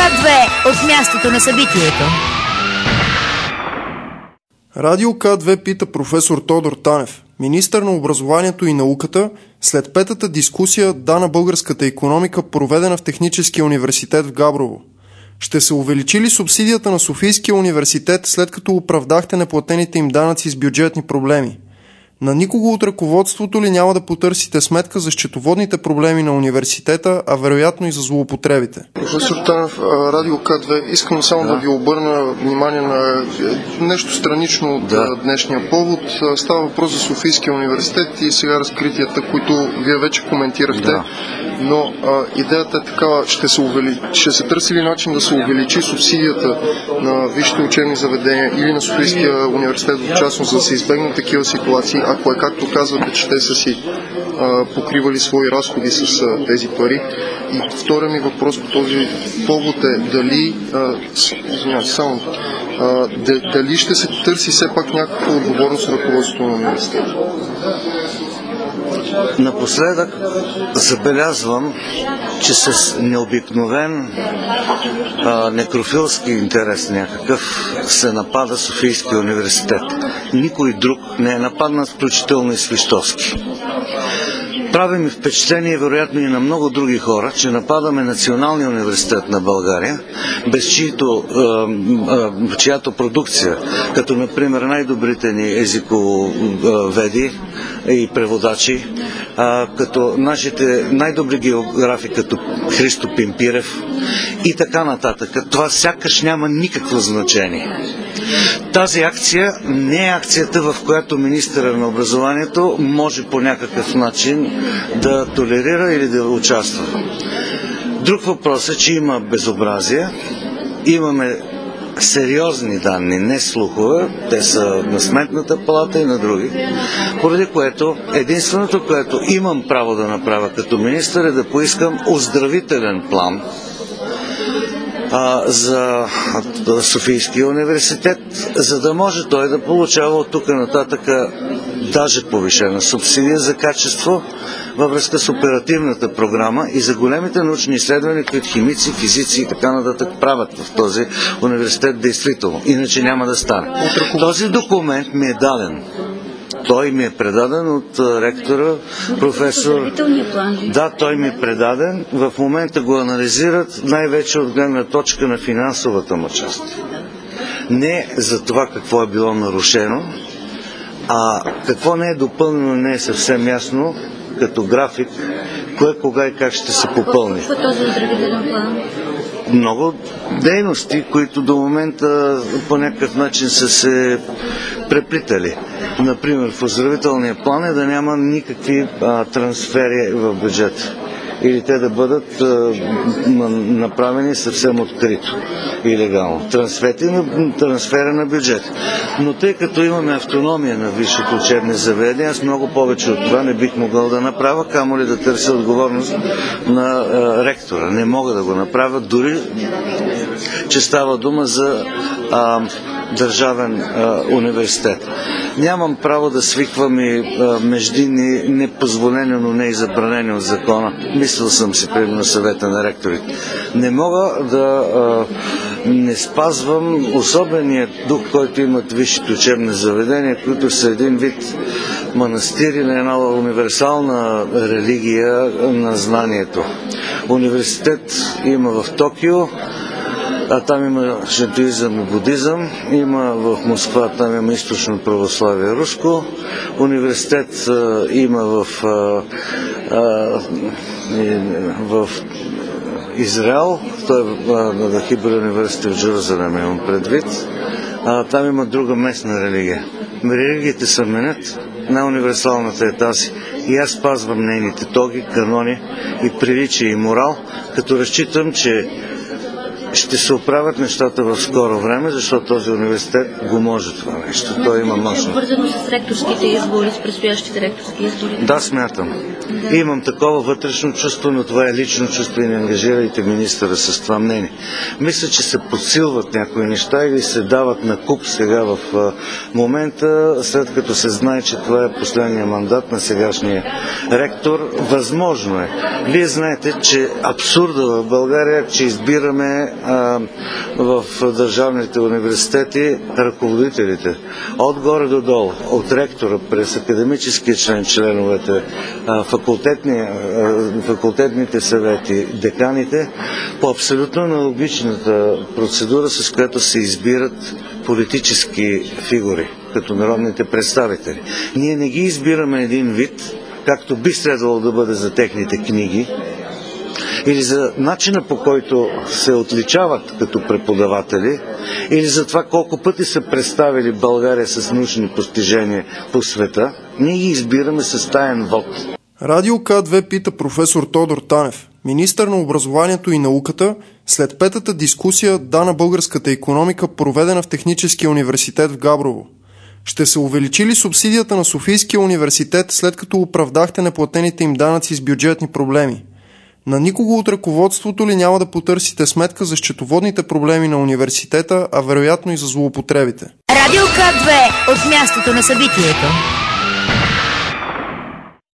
К2 от мястото на събитието. Радио К2 пита професор Тодор Танев, министър на образованието и науката, след петата дискусия "Да на българската икономика", проведена в Техническия университет в Габрово. Ще се увеличи ли субсидията на Софийския университет, след като оправдахте неплатените им данъци с бюджетни проблеми? На никого от ръководството ли няма да потърсите сметка за счетоводните проблеми на университета, а вероятно и за злоупотребите? Професор Танев, Радио К2, искам само да ви обърна внимание на нещо странично от днешния повод. Става въпрос за Софийския университет и сега разкритията, които вие вече коментирахте. Но идеята е такава: ще се търси ли начин да се увеличи субсидията на висшите учебни заведения или на Софийския университет в частност, за да се избегнат такива ситуации, ако е както казвате, че те са си покривали свои разходи с тези пари. И втория ми въпрос по този повод е дали ще се търси все пак някаква отговорност на ръководството на университета? Напоследък забелязвам, че с необикновен некрофилски интерес някакъв се напада Софийския университет. Никой друг не е нападнат, включително и Свищовски. Прави ми впечатление, вероятно и на много други хора, че нападаме Националния университет на България, без чиято продукция, като например най-добрите ни езиковеди и преводачи, като нашите най-добри географи, като Христо Пимпирев и така нататък. Това сякаш няма никакво значение. Тази акция не е акцията, в която министъра на образованието може по някакъв начин да толерира или да участва. Друг въпрос е, че има безобразие, имаме сериозни данни, не слухове, те са на Сметната палата и на други, поради което единственото, което имам право да направя като министър, е да поискам оздравителен план за Софийския университет, за да може той да получава от тук нататък даже повишена субсидия за качество във връзка с оперативната програма и за големите научни изследвания, които химици, физици и така нататък правят в този университет действително. Иначе няма да стане. Този документ ми е даден. Той ми е предаден от ректора, професор... Да, той ми е предаден. В момента го анализират най-вече от гледна точка на финансовата му част. Не за това какво е било нарушено, а какво не е допълнено, не е съвсем ясно като график, кое, кога и как ще се попълни. Какво е този оздравителен план? Много дейности, които до момента по някакъв начин са се преплитали. Например, в оздравителния план е да няма никакви трансфери в бюджета. Или те да бъдат направени съвсем открито и легално. Трансфера на бюджет. Но тъй като имаме автономия на висшите учебни заведения, аз много повече от това не бих могъл да направя, камо ли да търся отговорност на ректора. Не мога да го направя, дори че става дума за държавен университет. Нямам право да свиквам и междинни непозволени, но не и забранени от закона. Мислил съм си примерно съвета на ректорите. Не мога да не спазвам особения дух, който имат висшите учебни заведения, които са един вид манастири на една универсална религия на знанието. Университет има в Токио, а там има шинтоизъм и будизъм, има в Москва, там има източно православие руско, университет има в Израел, той е на Хибър университет в Джерузалем, имам предвид, там има друга местна религия. Религиите се менят, най-универсалната е тази. И аз спазвам нейните тоги, канони и приличие и морал, като разчитам, че ще се оправят нещата в скоро време, защото този университет го може това нещо. Той има мощно. Е свързано с ректорските избори, с предстоящите ректорски избори? Да, смятам. Да. Имам такова вътрешно чувство, но това е лично чувство и не ангажирайте министъра с това мнение. Мисля, че се подсилват някои неща или се дават на куп сега в момента, след като се знае, че това е последния мандат на сегашния ректор. Възможно е. Вие знаете, че абсурда в България, че избираме в държавните университети ръководителите. Отгоре до долу, от ректора през академическия член, членовете, факултетните съвети, деканите, по абсолютно аналогичната процедура, с която се избират политически фигури, като народните представители. Ние не ги избираме един вид, както би следвало да бъде за техните книги, или за начина, по който се отличават като преподаватели, или за това колко пъти са представили България с научни постижения по света. Ние ги избираме с таен вод. Радио К2 пита професор Тодор Танев, министър на образованието и науката, след петата дискусия «Да на българската икономика», проведена в Техническия университет в Габрово. Ще се увеличи ли субсидията на Софийския университет, след като оправдахте неплатените им данъци с бюджетни проблеми? На никого от ръководството ли няма да потърсите сметка за счетоводните проблеми на университета, а вероятно и за злоупотребите? Радио К2 от мястото на събитието.